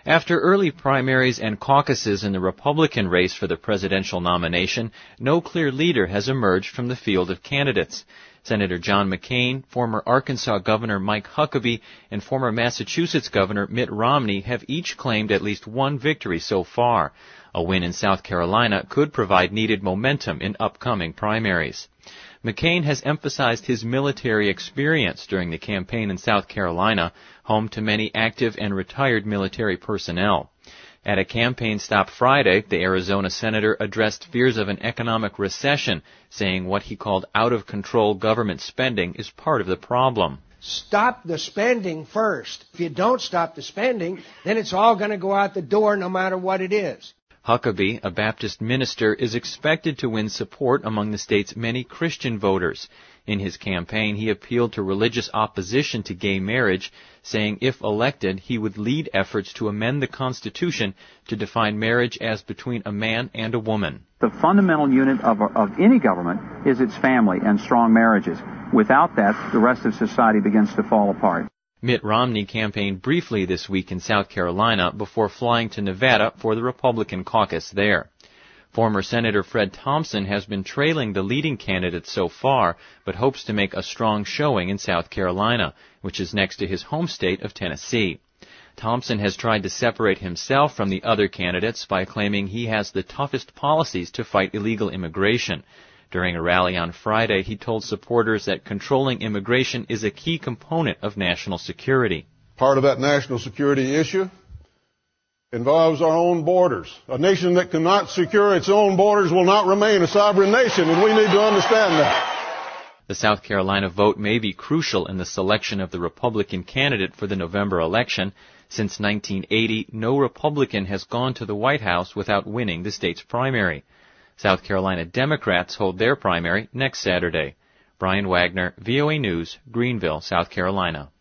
After early primaries and caucuses in the Republican race for the presidential nomination, no clear leader has emerged from the field of candidates. Senator John McCain, former Arkansas Governor Mike Huckabee, and former Massachusetts Governor Mitt Romney have each claimed at least one victory so far. A win in South Carolina could provide needed momentum in upcoming primaries. McCain has emphasized his military experience during the campaign in South Carolina, home to many active and retired military personnel. At a campaign stop Friday, the Arizona senator addressed fears of an economic recession, saying what he called out-of-control government spending is part of the problem. Stop the spending first. If you don't stop the spending, then it's all going to go out the door no matter what it is. Huckabee, a Baptist minister, is expected to win support among the state's many Christian voters. In his campaign, he appealed to religious opposition to gay marriage, saying if elected, he would lead efforts to amend the Constitution to define marriage as between a man and a woman. The fundamental unit of any government is its family and strong marriages. Without that, the rest of society begins to fall apart. Mitt Romney campaigned briefly this week in South Carolina before flying to Nevada for the Republican caucus there. Former Senator Fred Thompson has been trailing the leading candidate so far, but hopes to make a strong showing in South Carolina, which is next to his home state of Tennessee. Thompson has tried to separate himself from the other candidates by claiming he has the toughest policies to fight illegal immigration. During a rally on Friday, he told supporters that controlling immigration is a key component of national security. Part of that national security issue involves our own borders. A nation that cannot secure its own borders will not remain a sovereign nation, and we need to understand that. The South Carolina vote may be crucial in the selection of the Republican candidate for the November election. Since 1980, no Republican has gone to the White House without winning the state's primary. South Carolina Democrats hold their primary next Saturday. Brian Wagner, VOA News, Greenville, South Carolina.